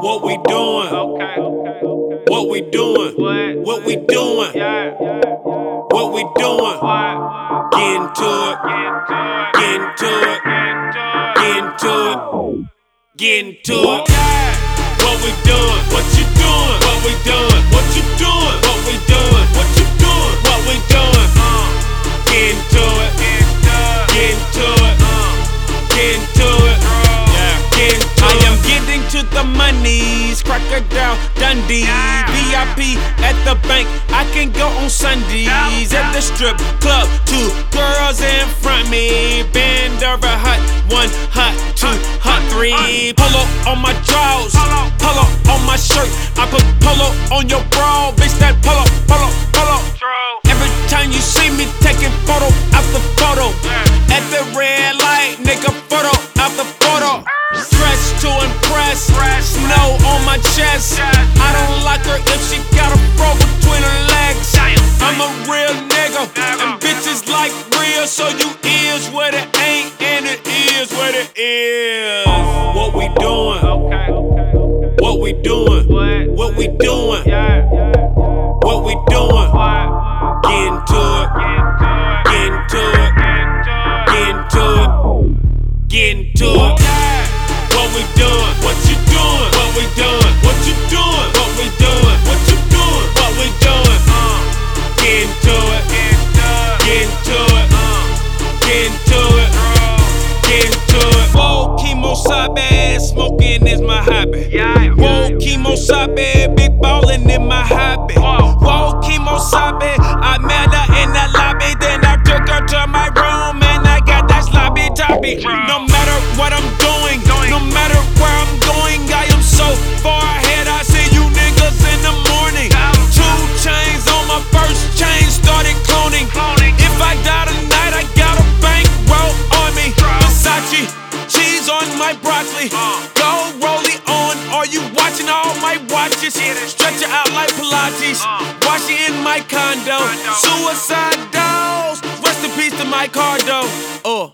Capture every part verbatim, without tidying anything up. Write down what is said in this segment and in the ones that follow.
What we doing? Okay. What we doing? What? What we doing? Yeah. What we doing? What? Get into it. Get into it. Get into it. Get Get into it. into it. Yeah. What we doing? What you doing? What we doing? What you doing? What we doing? What you doing? What we doing? Uh. Get into it. Get into it. Get into it. Get into it. Yeah. Get into I it. am getting to the monies, Crocodile Dundee, Yeah. V I P at the bank. I can go on Sundays Yeah. at the strip club. Two girls in front me, bend over, hot one, hot two, hot three. Polo on my drawers, Polo. polo on my shirt. I put polo on your bra, bitch. That polo, polo, polo. True. Every time you see me taking photo after photo, Yeah. at the red light, nigga, photo after photo. Dressed to impress, Fresh. snow on my chest. Yeah. I don't like her if she got a fro between her legs. Damn. I'm a real nigga, Never. and bitches like real, so you is what it ain't, and it is what it is. What we doing? Okay. What we doing? What? What we doing? Yeah. What we doing? What? Get into it. Get into it. Get into it. Get into it. Yeah. What we doing? What you doing? What we doing? What you doing? What we doing? What you doing? What we doing? Uh. Get into it. Get Get into it. Uh. Get into it. Get into it. Whoa, chemo sabe, smoking is my hobby. Yeah. Whoa, chemo sabe, big ballin' in my hobby. Whoa. Whoa, chemo sabe, I met her in the lobby, then I took her to my room and I got that sloppy toppy. No matter what I'm doing, no matter where I'm going, I am so far ahead. I see you niggas in the morning. Two chains on my first chain, started cloning. Cloning. If I die tonight, I got a bankroll on me. Versace, cheese on my broccoli. Go rollie on. Are you watching all my watches? Stretch it out like Pilates. Wash it in my condo. Suicide dolls. Rest in peace to my cardo. Uh.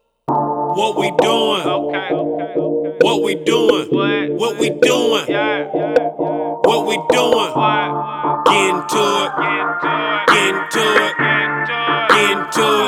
What we doing? Okay. What we doing? What? What we doing? Yeah. What we doing? What? Get into it. Get into it. Get into it.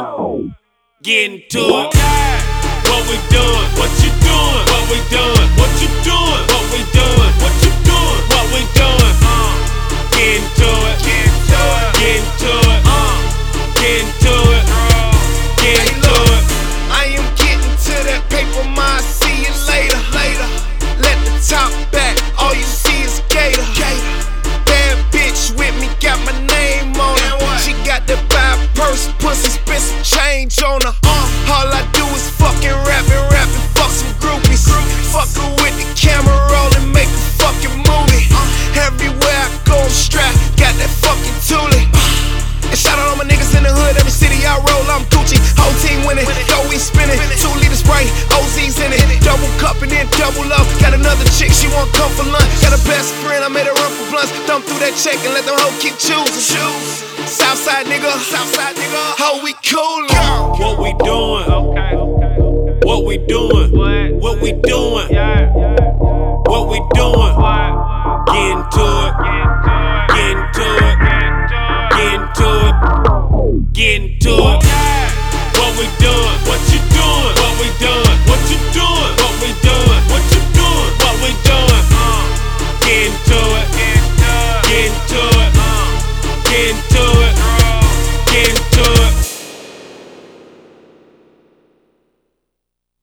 Get into it. Yeah. What we doing? What you doing? What we doing? What you doing? What we doing? What you doing? What we doing? Uh. Get into it. Get into it. Get into it. Uh. Get into it. Get Hey, into look. it. I am getting to that paper, ma. See you later. Later. Let the top back. All you see is Gator. Gator. Bad bitch with me, got my name on her. She got that five purse, pussy, spit some change on her. Uh, all I do is fucking rap and rap and fuck some groupies. Fuck her with the camera rolling, make a fucking movie. Everywhere I go, I'm strapped, got that fucking toolie. And shout out all my niggas in the hood, every city I roll, I'm Gucci. Whole team winning, yo, we spinning. Two liters Sprite, O Z's in it. Double cup and then double up. Got another chick, she won't come for lunch. Got a best friend, I made her run for blunts. Dump through that check and let them hoe keep choosing. Southside nigga, Southside nigga, how we coolin'. What we doing? Okay. What we doing? What? What we doing? Yeah. What we doing? What? Get into it.